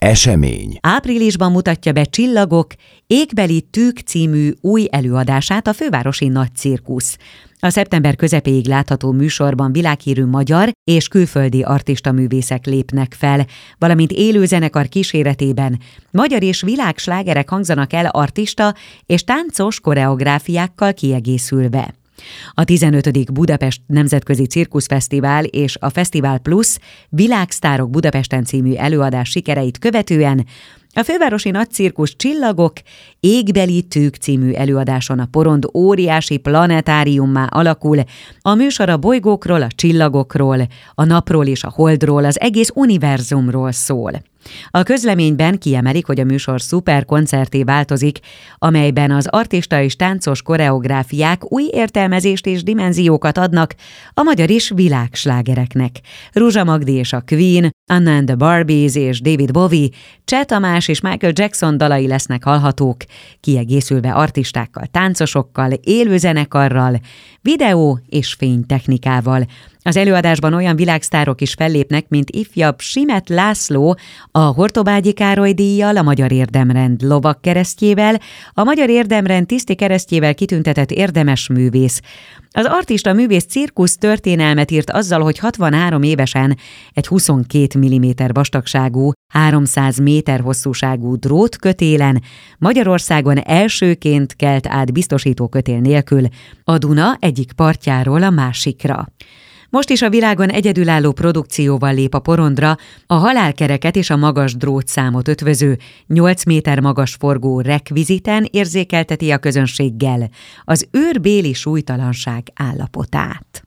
Esemény. Áprilisban mutatja be Csillagok Égbeli tűk című új előadását a Fővárosi Nagy Cirkusz. A szeptember közepéig látható műsorban világhírű magyar és külföldi artistaművészek lépnek fel, valamint élőzenekar kíséretében magyar és világslágerek hangzanak el artista és táncos koreográfiákkal kiegészülve. A 15. Budapest Nemzetközi Cirkuszfesztivál és a Fesztivál Plus Világsztárok Budapesten című előadás sikereit követően a Fővárosi Nagy Cirkusz Csillagok Égbeli tűk című előadáson a porond óriási planetáriummá alakul. A műsor a bolygókról, a csillagokról, a napról és a holdról, az egész univerzumról szól. A közleményben kiemelik, hogy a műsor szuperkoncertté változik, amelyben az artista és táncos koreográfiák új értelmezést és dimenziókat adnak a magyar és világslágereknek. Ruzsa Magdi és a Queen, Anna and the Barbies és David Bowie, Cseh Tamás és Michael Jackson dalai lesznek hallhatók, kiegészülve artistákkal, táncosokkal, élőzenekarral, videó és fénytechnikával. Az előadásban olyan világsztárok is fellépnek, mint ifjabb Simet László, a Hortobágyi Károly díjjal, a Magyar Érdemrend lovagkeresztjével, a Magyar Érdemrend tiszti keresztjével kitüntetett érdemes művész. Az artista művész cirkusz történelmet írt azzal, hogy 63 évesen egy 22 mm vastagságú, 300 méter hosszúságú drótkötélen Magyarországon elsőként kelt át biztosító kötél nélkül a Duna egyik partjáról a másikra. Most is a világon egyedülálló produkcióval lép a porondra a halálkereket és a magas drótszámot ötvöző 8 méter magas forgó rekviziten érzékelteti a közönséggel az űrbéli súlytalanság állapotát.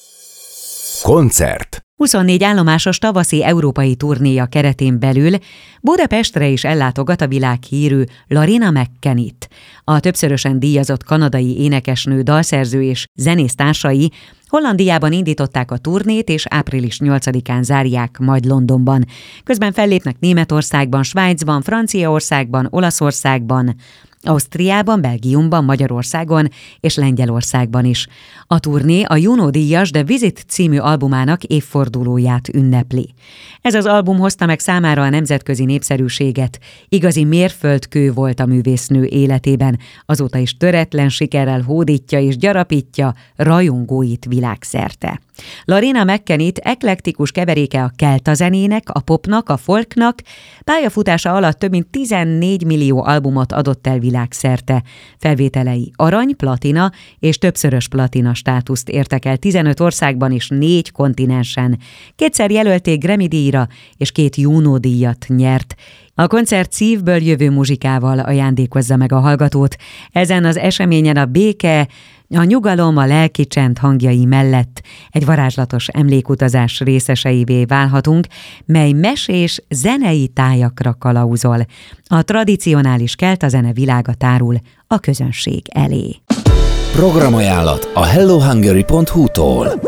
Koncert. 24 állomásos tavaszi európai turnéja keretén belül Budapestre is ellátogat a világhírű Loreena McKennitt. A többszörösen díjazott kanadai énekesnő, dalszerző és zenésztársai Hollandiában indították a turnét, és április 8-án zárják majd Londonban. Közben fellépnek Németországban, Svájcban, Franciaországban, Olaszországban, Ausztriában, Belgiumban, Magyarországon és Lengyelországban is. A turné a Juno-díjas The Visit című albumának évfordulóját ünnepli. Ez az album hozta meg számára a nemzetközi népszerűséget. Igazi mérföldkő volt a művésznő életében, azóta is töretlen sikerrel hódítja és gyarapítja rajongóit világszerte. Loreena McKennitt eklektikus keveréke a kelta zenének, a popnak, a folknak, pályafutása alatt több mint 14 millió albumot adott el világszerte. Felvételei arany, platina és többszörös platina státuszt értek el 15 országban és 4 kontinensen. 2-szer jelölték Grammy-díjra és 2 Juno-díjat nyert. A koncert szívből jövő muzsikával ajándékozza meg a hallgatót. Ezen az eseményen a béke, a nyugalom, a lelki csend hangjai mellett egy varázslatos emlékutazás részeseivé válhatunk, mely mesés zenei tájakra kalauzol. A tradicionális kelta zene világa tárul a közönség elé. Programajánlat a hellohungary.hu-tól.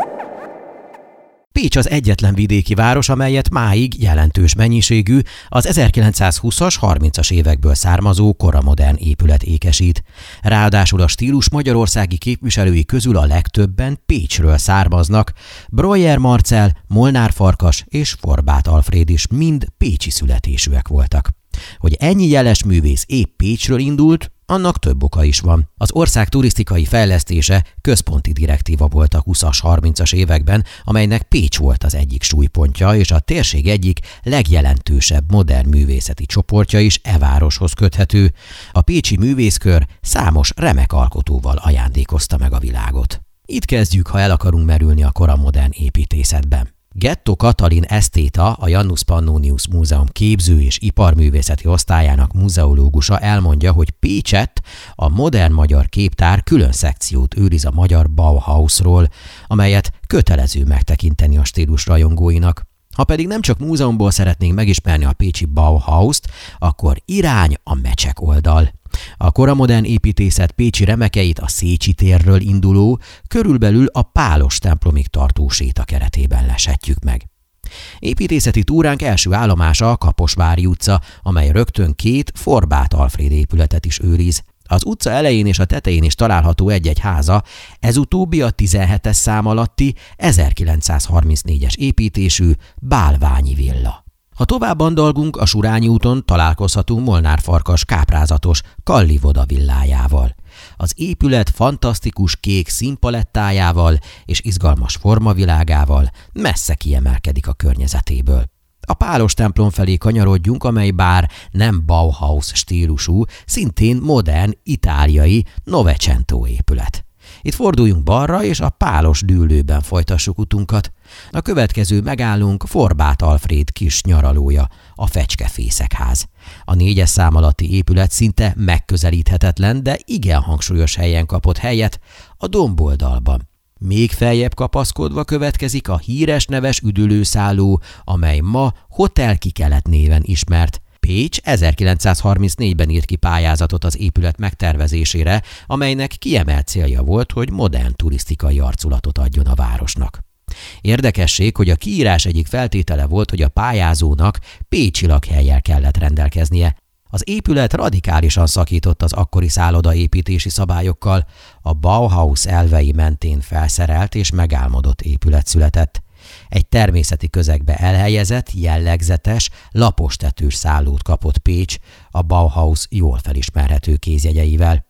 Pécs az egyetlen vidéki város, amelyet máig jelentős mennyiségű, az 1920-as, 30-as évekből származó koramodern épület ékesít. Ráadásul a stílus magyarországi képviselői közül a legtöbben Pécsről származnak. Breuer Marcell, Molnár Farkas és Forbát Alfréd is mind pécsi születésűek voltak. Hogy ennyi jeles művész épp Pécsről indult, annak több oka is van. Az ország turisztikai fejlesztése központi direktíva volt a 20-as, 30-as években, amelynek Pécs volt az egyik súlypontja, és a térség egyik legjelentősebb modern művészeti csoportja is e városhoz köthető. A pécsi művészkör számos remek alkotóval ajándékozta meg a világot. Itt kezdjük, ha el akarunk merülni a koramodern építészetben. Ghetto Katalin esztéta, a Janus Pannonius Múzeum képző- és iparművészeti osztályának muzeológusa elmondja, hogy Pécsett a modern magyar képtár külön szekciót őriz a magyar Bauhausról, amelyet kötelező megtekinteni a stílus rajongóinak. Ha pedig nem csak múzeumból szeretnénk megismerni a pécsi Bauhaust, akkor irány a Mecsek oldal. A koramodern építészet pécsi remekeit a Szécsi térről induló, körülbelül a Pálos templomig tartó séta keretében leshetjük meg. Építészeti túránk első állomása a Kaposvári utca, amely rögtön 2 Forbát Alfréd épületet is őriz. Az utca elején és a tetején is található egy-egy háza, ez utóbbi a 17-es szám alatti 1934-es építésű Bálványi villa. Ha tovább andalgunk, a Surányi úton találkozhatunk Molnár Farkas káprázatos Kalli Voda villájával. Az épület fantasztikus kék színpalettájával és izgalmas formavilágával messze kiemelkedik a környezetéből. A Pálos templom felé kanyarodjunk, amely bár nem Bauhaus stílusú, szintén modern, itáliai Novecento épület. Itt forduljunk balra, és a Pálos dűlőben folytassuk utunkat. A következő megállónk Forbát Alfréd kis nyaralója, a Fecskefészekház. A 4-es szám alatti épület szinte megközelíthetetlen, de igen hangsúlyos helyen kapott helyet, a domboldalban. Még feljebb kapaszkodva következik a híres neves üdülőszálló, amely ma Hotel Kikelet néven ismert. Pécs 1934-ben írt ki pályázatot az épület megtervezésére, amelynek kiemelt célja volt, hogy modern turisztikai arculatot adjon a városnak. Érdekesség, hogy a kiírás egyik feltétele volt, hogy a pályázónak pécsi lakhellyel kellett rendelkeznie. Az épület radikálisan szakított az akkori szállodaépítési szabályokkal, a Bauhaus elvei mentén felszerelt és megálmodott épület született. Egy természeti közegbe elhelyezett, jellegzetes, lapostetős szállót kapott Pécs a Bauhaus jól felismerhető kézjegyeivel.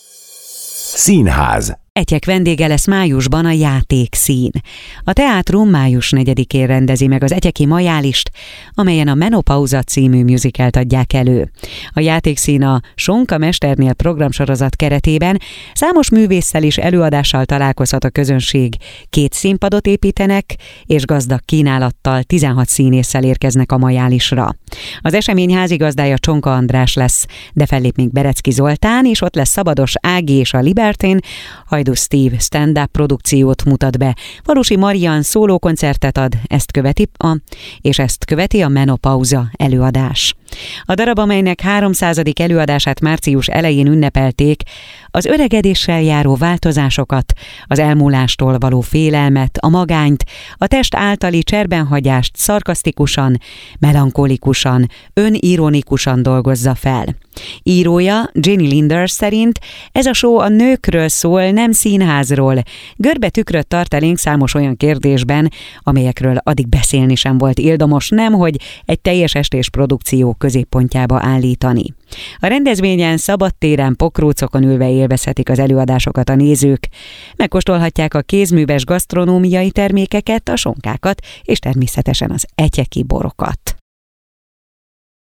Színház. Etyek vendége lesz májusban a Játékszín. A teátrum május 4-én rendezi meg az etyeki majálist, amelyen a Menopauza című musicalt adják elő. A Játékszín a Sonka Mesternél programsorozat keretében számos művésszel és előadással találkozhat a közönség. 2 színpadot építenek, és gazdag kínálattal 16 színésszel érkeznek a majálisra. Az esemény házigazdája Csonka András lesz, de fellép még Berecki Zoltán, és ott lesz Szabados Ági és a Libertyn, Hajdú Steve stand-up produkciót mutat be, Falusi Marian szólókoncertet ad, ezt követi a Menopauza előadás. A darab, amelynek 300. előadását március elején ünnepelték, az öregedéssel járó változásokat, az elmúlástól való félelmet, a magányt, a test általi cserbenhagyást szarkasztikusan, melankolikusan, önironikusan dolgozza fel. Írója, Jenny Linder szerint ez a show a nőkről szól, nem színházról. Görbe tükröt tart elénk számos olyan kérdésben, amelyekről addig beszélni sem volt ildomos, nemhogy egy teljes estés produkció középpontjába állítani. A rendezvényen szabadtéren, pokrócokon ülve élvezhetik az előadásokat a nézők. Megkóstolhatják a kézműves gasztronómiai termékeket, a sonkákat és természetesen az etyeki borokat.